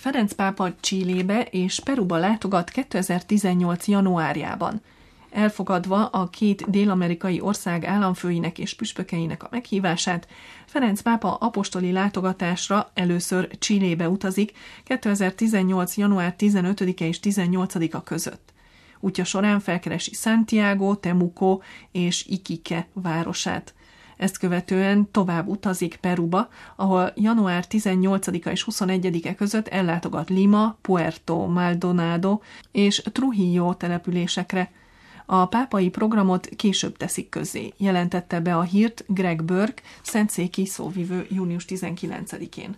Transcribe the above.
Ferenc pápa Chilébe és Peruba látogat 2018. januárjában. Elfogadva a két dél-amerikai ország államfőinek és püspökeinek a meghívását, Ferenc pápa apostoli látogatásra először Chilébe utazik 2018. január 15-e és 18-a között. Útja során felkeresi Santiago, Temuco és Iquique városát. Ezt követően tovább utazik Peruba, ahol január 18-a és 21-e között ellátogat Lima, Puerto Maldonado és Trujillo településekre. A pápai programot később teszik közzé, jelentette be a hírt Greg Burke, szentszéki szóvivő június 19-én.